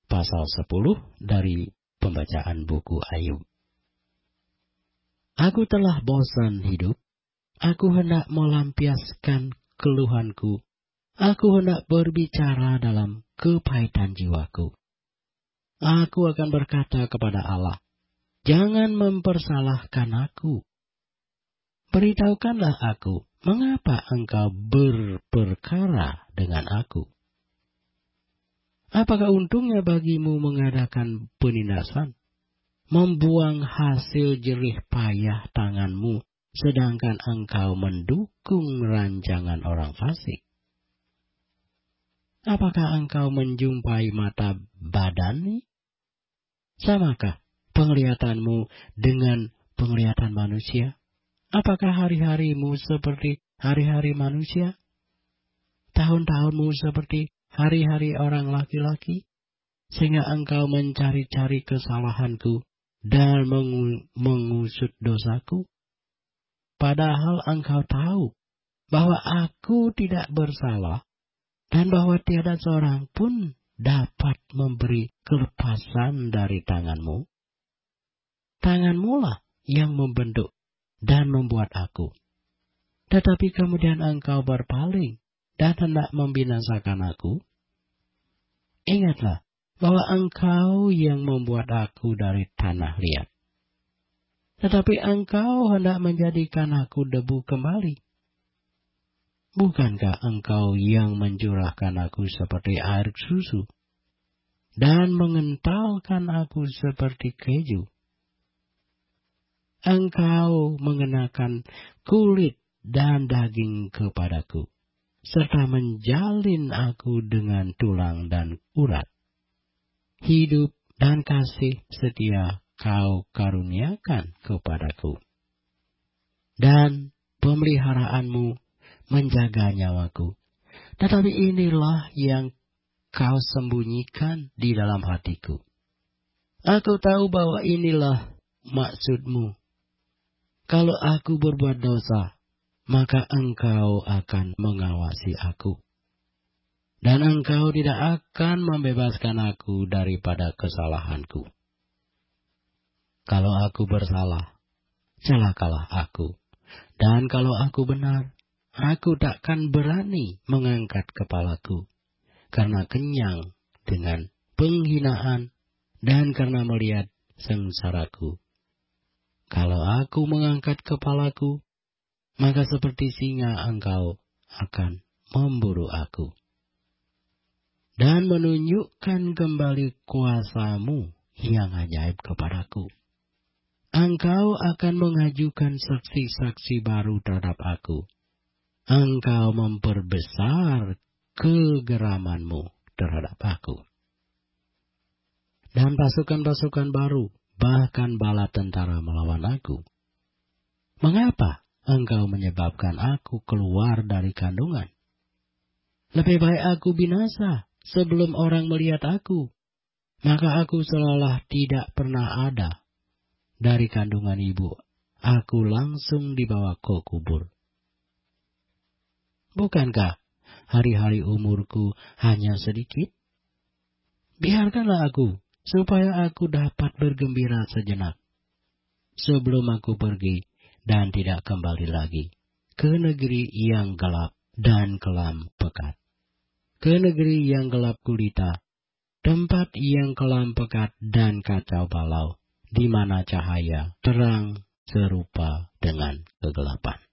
pasal 10 dari pembacaan buku Ayub. Aku telah bosan hidup, aku hendak melampiaskan keluhanku, aku hendak berbicara dalam kepahitan jiwaku. Aku akan berkata kepada Allah, jangan mempersalahkan aku. Beritahukanlah aku, mengapa engkau berperkara dengan aku? Apakah untungnya bagimu mengadakan penindasan, membuang hasil jerih payah tanganmu, sedangkan engkau mendukung rancangan orang fasik? Apakah engkau menjumpai mata badani? Samakah penglihatanmu dengan penglihatan manusia? Apakah hari-harimu seperti hari-hari manusia? Tahun-tahunmu seperti hari-hari orang laki-laki? Sehingga engkau mencari-cari kesalahanku dan mengusut dosaku? Padahal engkau tahu bahwa aku tidak bersalah dan bahwa tiada seorang pun dapat memberi kelepasan dari tanganmu. Tanganmulah yang membentuk dan membuat aku. Tetapi kemudian engkau berpaling dan hendak membinasakan aku. Ingatlah bahwa engkau yang membuat aku dari tanah liat. Tetapi engkau hendak menjadikan aku debu kembali. Bukankah engkau yang mencurahkan aku seperti air susu dan mengentalkan aku seperti keju? Engkau mengenakan kulit dan daging kepadaku, serta menjalin aku dengan tulang dan urat. Hidup dan kasih setia kau karuniakan kepadaku, dan pemeliharaanmu menjaga nyawaku. Tetapi inilah yang kau sembunyikan di dalam hatiku. Aku tahu bahwa inilah maksudmu. Kalau aku berbuat dosa, maka engkau akan mengawasi aku. Dan engkau tidak akan membebaskan aku daripada kesalahanku. Kalau aku bersalah, celakalah aku. Dan kalau aku benar, aku takkan berani mengangkat kepalaku, karena kenyang dengan penghinaan dan karena melihat sengsaraku. Kalau aku mengangkat kepalaku, maka seperti singa engkau akan memburu aku, dan menunjukkan kembali kuasamu yang ajaib kepadaku. Engkau akan mengajukan saksi-saksi baru terhadap aku. Engkau memperbesar kegeramanmu terhadap aku. Dan pasukan-pasukan baru, bahkan bala tentara melawan aku. Mengapa engkau menyebabkan aku keluar dari kandungan? Lebih baik aku binasa sebelum orang melihat aku. Maka aku seolah tidak pernah ada. Dari kandungan ibu, aku langsung dibawa ke kubur. Bukankah hari-hari umurku hanya sedikit? Biarkanlah aku, supaya aku dapat bergembira sejenak, sebelum aku pergi dan tidak kembali lagi ke negeri yang gelap dan kelam pekat, ke negeri yang gelap gulita, tempat yang kelam pekat dan kacau balau, di mana cahaya terang serupa dengan kegelapan.